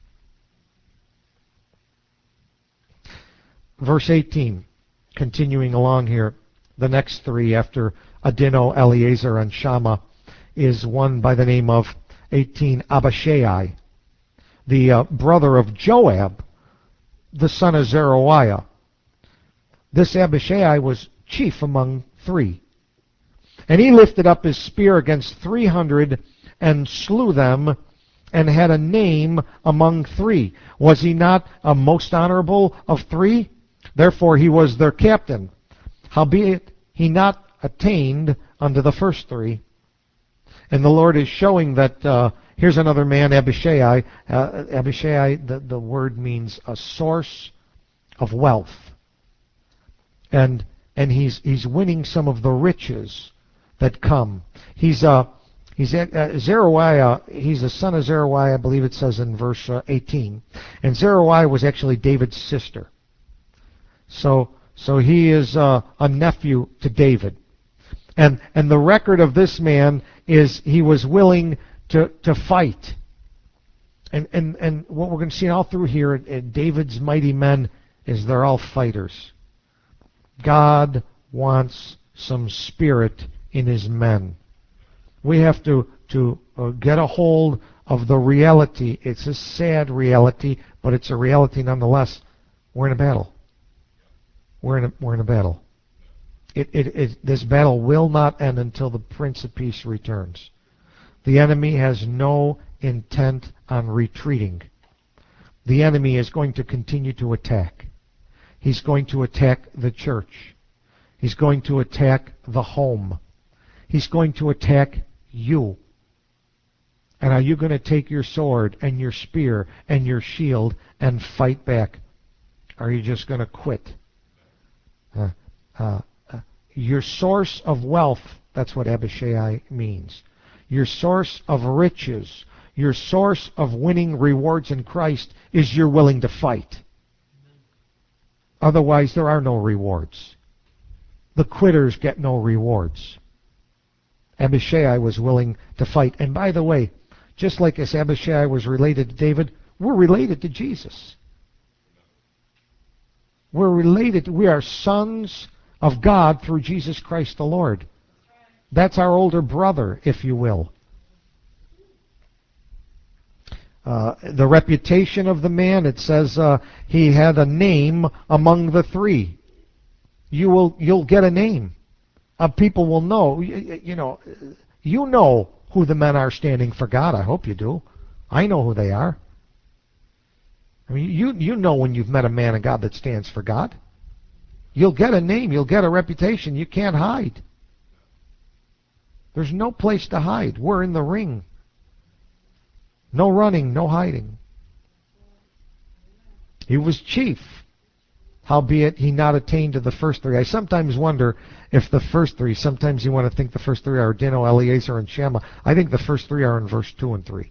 Verse eighteen, continuing along here, the next three after Adino, Eleazar, and Shammah is one by the name of eighteen, Abishai, the uh, brother of Joab, the son of Zeruiah. This Abishai was chief among three. And he lifted up his spear against three hundred and slew them, and had a name among three. Was he not a most honorable of three? Therefore he was their captain. Howbeit he not attained unto the first three. And the Lord is showing that uh, here's another man, Abishai. Uh, Abishai, the, the word means a source of wealth. And and he's he's winning some of the riches that come. He's uh he's uh, Zeruiah. He's the son of Zeruiah, I believe it says in verse uh, eighteen. And Zeruiah was actually David's sister. So so he is uh, a nephew to David. And and the record of this man is he was willing to to fight. And and and what we're going to see all through here at, at David's mighty men is they're all fighters. God wants some spirit in his men. We have to, to uh, get a hold of the reality. It's a sad reality, but it's a reality nonetheless. We're in a battle. We're in a, we're in a battle. It, it, it, this battle will not end until the Prince of Peace returns. The enemy has no intent on retreating. The enemy is going to continue to attack. He's going to attack the church. He's going to attack the home. He's going to attack you. And are you going to take your sword and your spear and your shield and fight back? Or are you just going to quit? Uh, uh, uh, your source of wealth, that's what Abishai means. Your source of riches, your source of winning rewards in Christ is you're willing to fight. Otherwise, there are no rewards. The quitters get no rewards. Abishai was willing to fight. And by the way, just like as Abishai was related to David, we're related to Jesus. We're related. We are sons of God through Jesus Christ the Lord. That's our older brother, if you will. Uh, the reputation of the man, it says uh, he had a name among the three. You will, you'll get a name. Uh, people will know. You, you know, you know who the men are standing for God. I hope you do. I know who they are. I mean, you you know when you've met a man of God that stands for God. You'll get a name. You'll get a reputation. You can't hide. There's no place to hide. We're in the ring. No running, no hiding. He was chief, howbeit he not attained to the first three. I sometimes wonder if the first three, sometimes you want to think the first three are Dino, Eleazar, and Shammah. I think the first three are in verse two and three.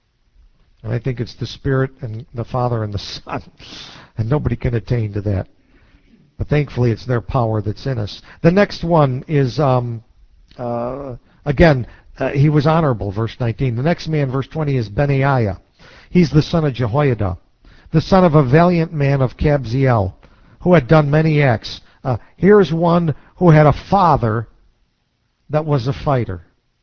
And I think it's the Spirit and the Father and the Son. And nobody can attain to that. But thankfully it's their power that's in us. The next one is, um, uh, again, uh, he was honorable, verse nineteen. The next man, verse twenty, is Benaiah. He's the son of Jehoiada, the son of a valiant man of Kabzeel, who had done many acts. Uh, here's one who had a father that was a fighter.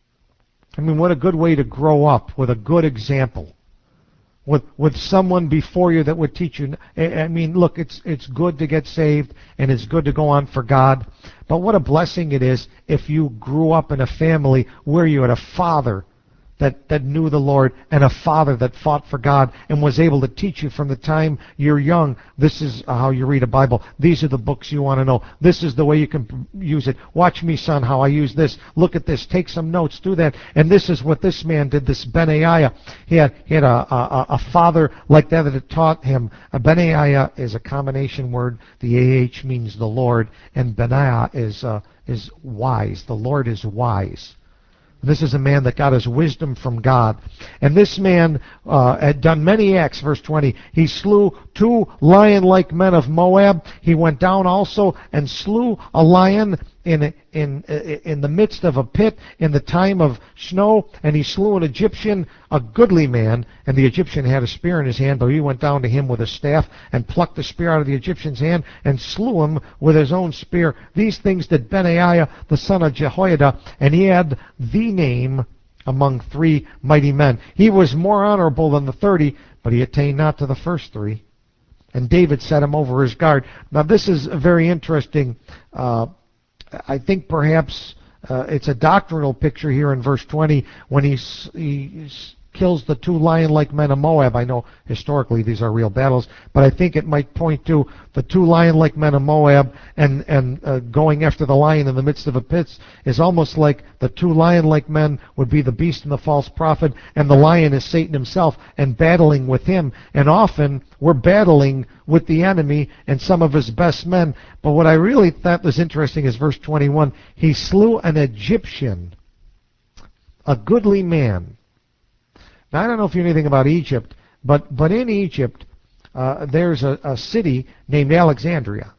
I mean, what a good way to grow up, with a good example. With with someone before you that would teach you. I mean, look, it's it's good to get saved, and it's good to go on for God. But what a blessing it is if you grew up in a family where you had a father that, that knew the Lord, and a father that fought for God and was able to teach you from the time you're young. This is how you read a Bible. These are the books you want to know. This is the way you can use it. Watch me, son, how I use this. Look at this. Take some notes. Do that. And this is what this man did, this Benaiah. He had, he had a, a, a father like that that had taught him. A Benaiah is a combination word. The A H means the Lord, and Benaiah is, uh, is wise. The Lord is wise. This is a man that got his wisdom from God. And this man uh, had done many acts, verse twenty. He slew two lion-like men of Moab. He went down also and slew a lion in, in, in the midst of a pit in the time of snow. And he slew an Egyptian, a goodly man. And the Egyptian had a spear in his hand, but he went down to him with a staff and plucked the spear out of the Egyptian's hand and slew him with his own spear. These things did Benaiah, the son of Jehoiada, and he had the name among three mighty men. He was more honorable than the thirty, but he attained not to the first three. And David set him over his guard. Now this is a very interesting. Uh, I think perhaps uh, it's a doctrinal picture here in verse twenty when he, he kills the two lion-like men of Moab. I know historically these are real battles, but I think it might point to the two lion-like men of Moab, and, and uh, going after the lion in the midst of a pit is almost like the two lion-like men would be the beast and the false prophet, and the lion is Satan himself, and battling with him. And often we're battling with the enemy and some of his best men. But what I really thought was interesting is verse twenty-one. He slew an Egyptian, a goodly man. Now, I don't know if you know anything about Egypt, but, but in Egypt, uh, there's a, a city named Alexandria.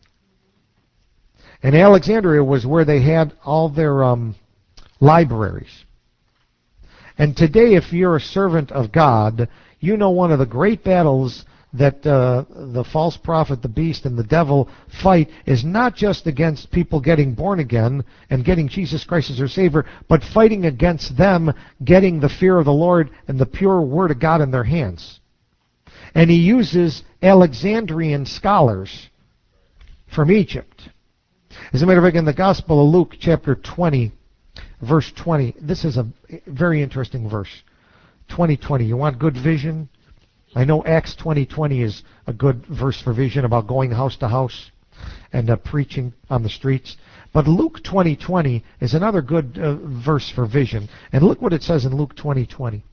And Alexandria was where they had all their um, libraries. And today, if you're a servant of God, you know one of the great battles that uh, the false prophet, the beast, and the devil fight is not just against people getting born again and getting Jesus Christ as their Savior, but fighting against them getting the fear of the Lord and the pure Word of God in their hands. And he uses Alexandrian scholars from Egypt. As a matter of fact, in the Gospel of Luke, chapter twenty, verse twenty, this is a very interesting verse. twenty twenty. You want good vision? I know Acts twenty twenty is a good verse for vision about going house to house and uh, preaching on the streets. But Luke twenty twenty is another good uh, verse for vision. And look what it says in Luke twenty twenty.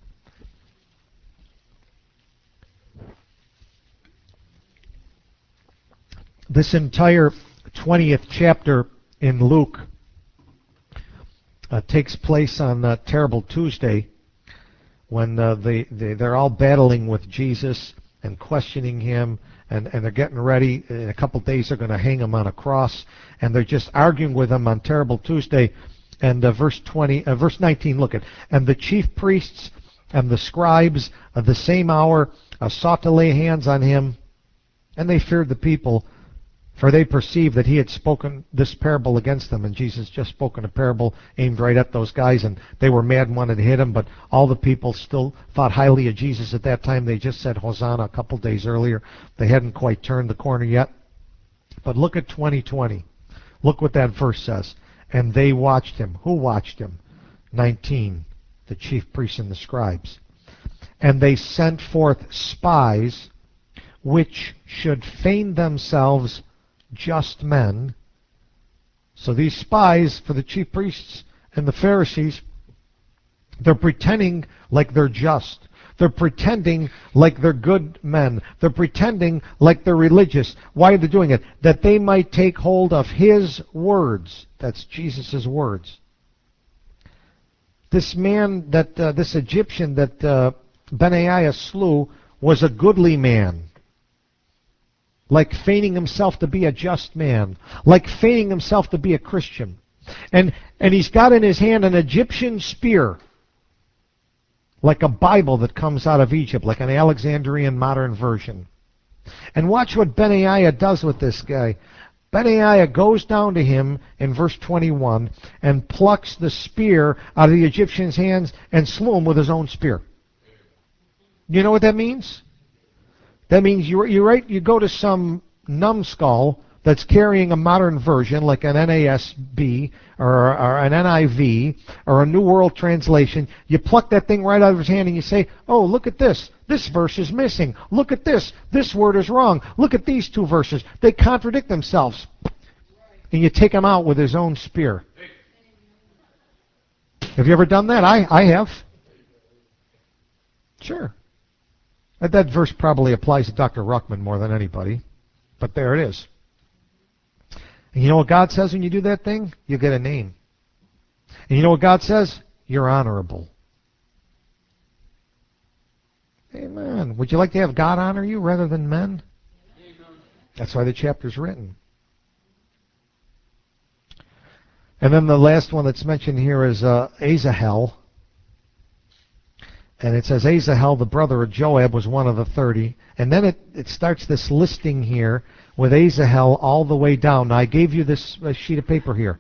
This entire twentieth chapter in Luke uh, takes place on uh, Terrible Tuesday, when uh, they, they, they're all battling with Jesus and questioning him, and, and they're getting ready. In a couple days they're going to hang him on a cross, and they're just arguing with him on Terrible Tuesday. And uh, verse twenty, uh, verse nineteen, look at, and the chief priests and the scribes of the same hour uh, sought to lay hands on him, and they feared the people, For they perceived that he had spoken this parable against them, and Jesus just spoken a parable aimed right at those guys, and they were mad and wanted to hit him, but all the people still thought highly of Jesus at that time. They just said Hosanna a couple days earlier. They hadn't quite turned the corner yet. But look at twenty twenty. Look what that verse says. And they watched him. Who watched him? nineteen, the chief priests and the scribes. And they sent forth spies, which should feign themselves just men. So these spies for the chief priests and the Pharisees, they're pretending like they're just. They're pretending like they're good men. They're pretending like they're religious. Why are they doing it? That they might take hold of his words. That's Jesus' words. This man, that uh, this Egyptian that uh, Benaiah slew, was a goodly man. Like feigning himself to be a just man, like feigning himself to be a Christian. And, and he's got in his hand an Egyptian spear, like a Bible that comes out of Egypt, like an Alexandrian modern version. And watch what Benaiah does with this guy. Benaiah goes down to him in verse twenty-one and plucks the spear out of the Egyptian's hands and slew him with his own spear. You know what that means? That means you you right you go to some numbskull that's carrying a modern version like an N A S B or, or an N I V or a New World Translation. You pluck that thing right out of his hand and you say, "Oh, look at this. This verse is missing. Look at this. This word is wrong. Look at these two verses. They contradict themselves." And you take him out with his own spear. Have you ever done that? I I have. Sure. That, that verse probably applies to Doctor Ruckman more than anybody, but there it is. And you know what God says when you do that thing? You get a name. And you know what God says? You're honorable. Amen. Would you like to have God honor you rather than men? Amen. That's why the chapter's written. And then the last one that's mentioned here is uh, Asahel. And it says Asahel, the brother of Joab, was one of the thirty. And then it, it starts this listing here with Asahel all the way down. Now, I gave you this uh, sheet of paper here.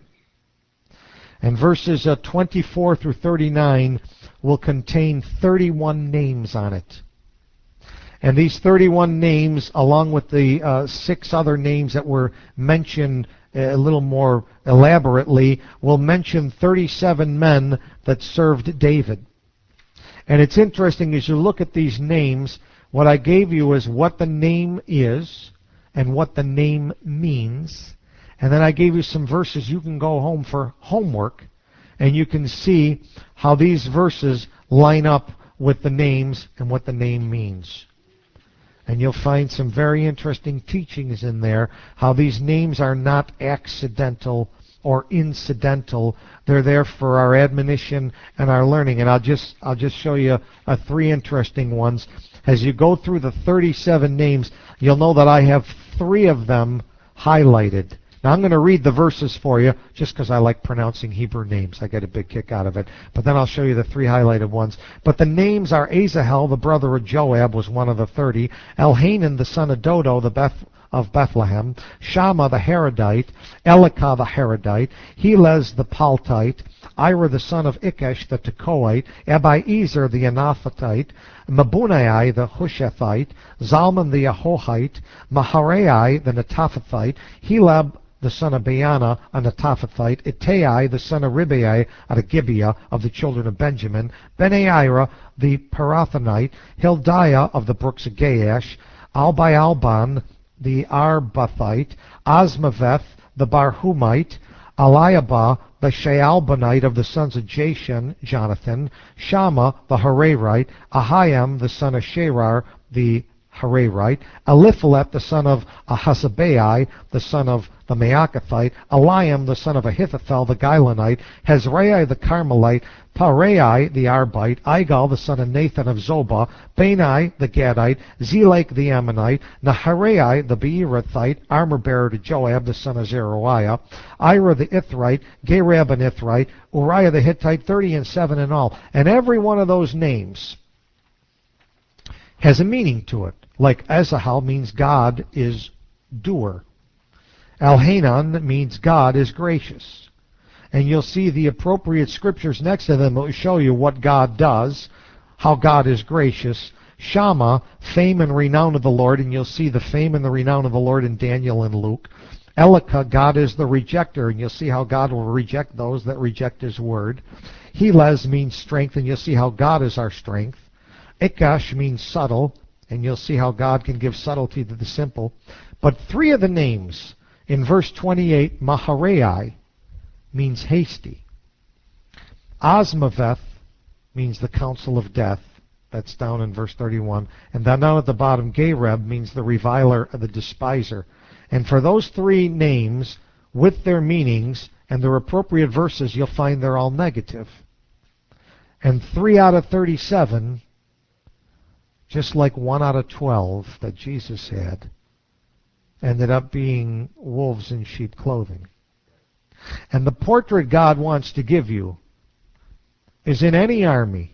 And verses uh, twenty-four through thirty-nine will contain thirty-one names on it. And these thirty-one names, along with the uh, six other names that were mentioned a little more elaborately, will mention thirty-seven men that served David. And it's interesting as you look at these names, what I gave you is what the name is and what the name means. And then I gave you some verses you can go home for homework, and you can see how these verses line up with the names and what the name means. And you'll find some very interesting teachings in there, how these names are not accidental or incidental. They're there for our admonition and our learning. And I'll just I'll just show you uh, three interesting ones. As you go through the thirty-seven names, you'll know that I have three of them highlighted. Now I'm going to read the verses for you just because I like pronouncing Hebrew names. I get a big kick out of it. But then I'll show you the three highlighted ones. But the names are Asahel, the brother of Joab, was one of the thirty. Elhanan, the son of Dodo, the Beth of Bethlehem, Shammah the Harodite, Elikah the Harodite, Helez the Paltite, Ira the son of Ikesh the Tekoite, Abiezer the Anathothite, Mabunai the Hushathite, Zalman the Ahohite, Maharai the Netophathite, Helab the son of Baana, a Netophathite, Ittai the son of Ribai out of Gibeah of the children of Benjamin, Benaira the Parathonite, Hildiah of the brooks of Gaash, Albai-Alban the Arbathite, Asmaveth the Barhumite, Eliabah the Shaalbanite of the sons of Jashan, Jonathan, Shammah the Hararite, Ahiam the son of Sherar the Hararite, Eliphalet the son of Ahasabai, the son of the Maacathite, Eliam the son of Ahithophel the Gilonite, Hezrai the Carmelite, Parai the Arbite, Igal the son of Nathan of Zobah, Bani the Gadite, Zelek the Ammonite, Naharai the Beerothite, armor-bearer to Joab the son of Zeruiah, Ira the Ithrite, Gareb an Ithrite, Uriah the Hittite, thirty and seven in all. And every one of those names has a meaning to it. Like Asahel means God is doer. Elhanan means God is gracious. And you'll see the appropriate scriptures next to them that will show you what God does, how God is gracious. Shammah, fame and renown of the Lord, and you'll see the fame and the renown of the Lord in Daniel and Luke. Elika, God is the rejecter, and you'll see how God will reject those that reject His word. Helez means strength, and you'll see how God is our strength. Ikash means subtle, and you'll see how God can give subtlety to the simple. But three of the names in verse twenty-eight, Maharai, means hasty. Asmaveth means the counsel of death. That's down in verse thirty-one. And then down at the bottom, Gareb means the reviler or the despiser. And for those three names, with their meanings and their appropriate verses, you'll find they're all negative. And three out of thirty-seven, just like one out of twelve that Jesus had, ended up being wolves in sheep clothing. And the portrait God wants to give you is in any army,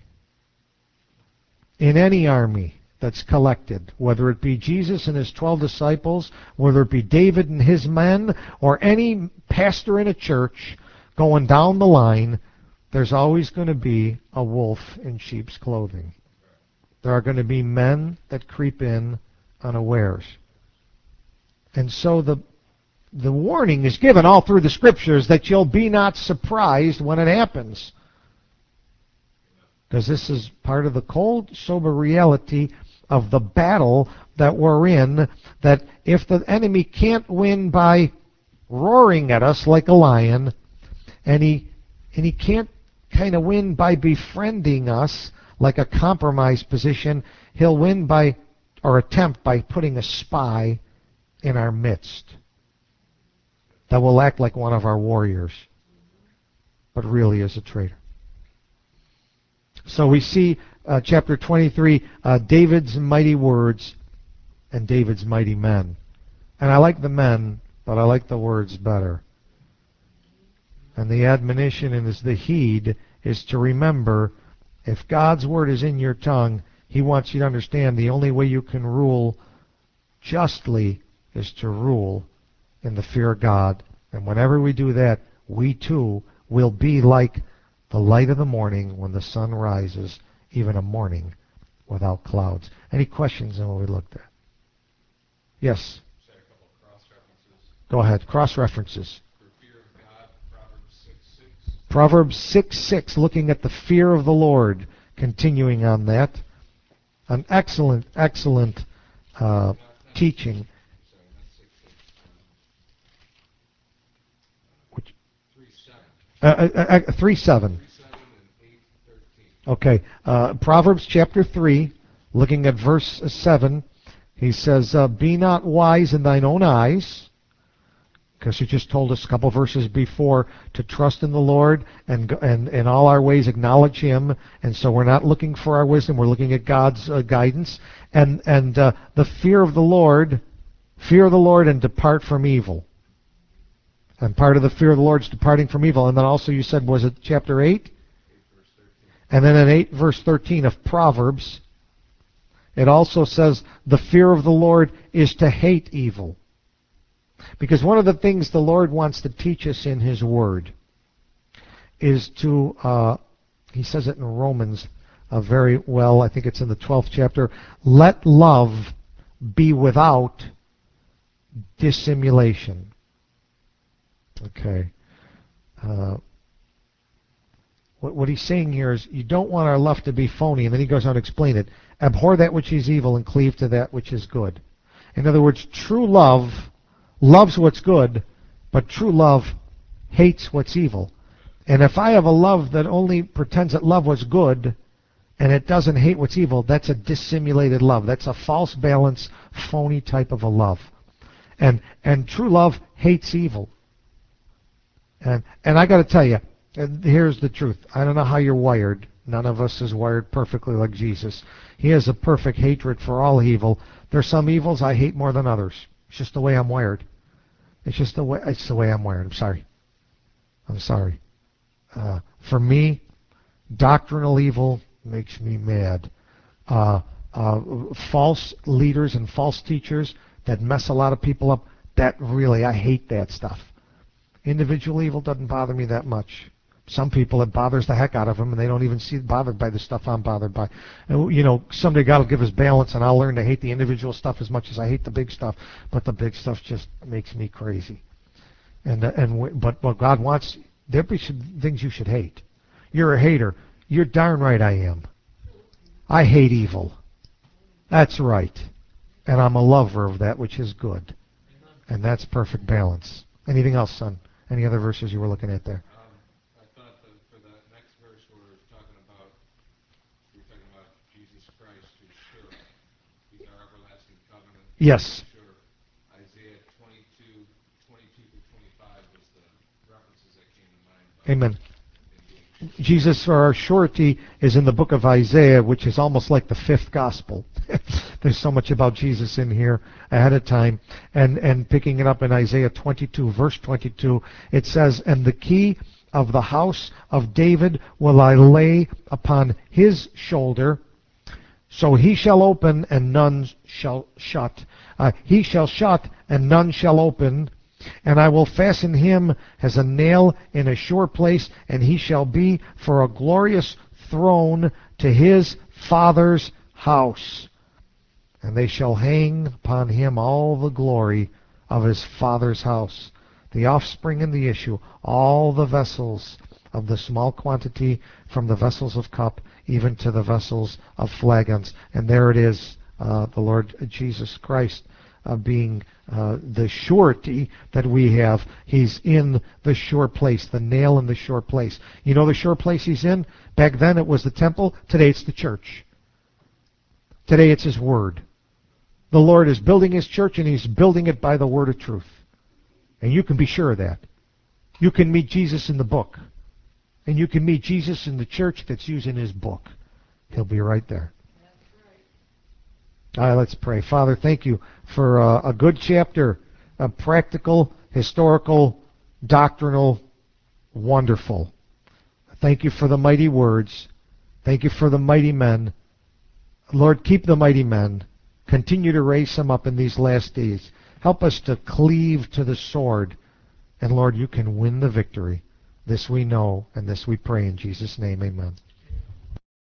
in any army that's collected, whether it be Jesus and His twelve disciples, whether it be David and his men, or any pastor in a church going down the line, there's always going to be a wolf in sheep's clothing. There are going to be men that creep in unawares. And so the The warning is given all through the Scriptures that you'll be not surprised when it happens. Because this is part of the cold, sober reality of the battle that we're in, that if the enemy can't win by roaring at us like a lion, and he, and he can't kind of win by befriending us like a compromise position, he'll win by, or attempt by putting a spy in our midst that will act like one of our warriors, but really is a traitor. So we see uh, chapter twenty-three, uh, David's mighty words and David's mighty men. And I like the men, but I like the words better. And the admonition and is the heed is to remember, if God's word is in your tongue, He wants you to understand the only way you can rule justly is to rule in the fear of God. And whenever we do that, we too will be like the light of the morning when the sun rises, even a morning without clouds. Any questions on what we looked at? Yes? Say a couple of cross-references. Go ahead. Cross-references. For fear of God, Proverbs six six. Proverbs six six, looking at the fear of the Lord. Continuing on that. An excellent, excellent uh, teaching. Uh, uh, uh, three seven. Okay. Uh, Proverbs chapter three, looking at verse seven, he says, uh, be not wise in thine own eyes, because he just told us a couple verses before to trust in the Lord and and in all our ways acknowledge Him. And so we're not looking for our wisdom, we're looking at God's uh, guidance. And, and uh, the fear of the Lord, fear of the Lord and depart from evil. And part of the fear of the Lord is departing from evil. And then also you said, was it chapter eight? And then in eight verse thirteen of Proverbs, it also says, the fear of the Lord is to hate evil. Because one of the things the Lord wants to teach us in His Word is to, uh, He says it in Romans uh, very well, I think it's in the twelfth chapter, let love be without dissimulation. Okay. Uh, what, what he's saying here is you don't want our love to be phony, and then he goes on to explain it. Abhor that which is evil and cleave to that which is good. In other words, true love loves what's good, but true love hates what's evil. And if I have a love that only pretends that love was good and it doesn't hate what's evil, that's a dissimulated love. That's a false balance, phony type of a love. And and true love hates evil. And and I got to tell you, here's the truth. I don't know how you're wired. None of us is wired perfectly like Jesus. He has a perfect hatred for all evil. There's some evils I hate more than others. It's just the way I'm wired. It's just the way. It's the way I'm wired. I'm sorry. I'm sorry. Uh, for me, doctrinal evil makes me mad. Uh, uh, false leaders and false teachers that mess a lot of people up, That really, I hate that stuff. Individual evil doesn't bother me that much. Some people, it bothers the heck out of them, and they don't even see bothered by the stuff I'm bothered by. And, you know, someday God will give us balance, and I'll learn to hate the individual stuff as much as I hate the big stuff. But the big stuff just makes me crazy. And uh, and w- but what God wants, there be some things you should hate. You're a hater. You're darn right I am. I hate evil. That's right. And I'm a lover of that which is good. And that's perfect balance. Anything else, son? Any other verses you were looking at there? Um, I thought that for that next verse where it's talking about, we're talking about Jesus Christ, who's sure. He's our everlasting covenant. Yes. Sure. Isaiah twenty-two, twenty-two through twenty-five was the references that came to mind. Amen. Being sure. Jesus, for our surety, is in the book of Isaiah, which is almost like the fifth gospel. There's so much about Jesus in here ahead of time. And, and picking it up in Isaiah twenty-two, verse twenty-two, it says, "And the key of the house of David will I lay upon his shoulder, so he shall open and none shall shut. Uh, he shall shut and none shall open. And I will fasten him as a nail in a sure place, and he shall be for a glorious throne to his father's house. And they shall hang upon him all the glory of his father's house, the offspring and the issue, all the vessels of the small quantity, from the vessels of cup even to the vessels of flagons." And there it is, uh, the Lord Jesus Christ uh, being uh, the surety that we have. He's in the sure place, the nail in the sure place. You know the sure place he's in? Back then it was the temple. Today it's the church. Today it's his word. The Lord is building his church, and he's building it by the word of truth. And you can be sure of that. You can meet Jesus in the book. And you can meet Jesus in the church that's using his book. He'll be right there. All right, let's pray. Father, thank you for uh, a good chapter, a practical, historical, doctrinal, wonderful. Thank you for the mighty words. Thank you for the mighty men. Lord, keep the mighty men. Continue to raise them up in these last days. Help us to cleave to the sword. And Lord, you can win the victory. This we know, and this we pray in Jesus' name. Amen.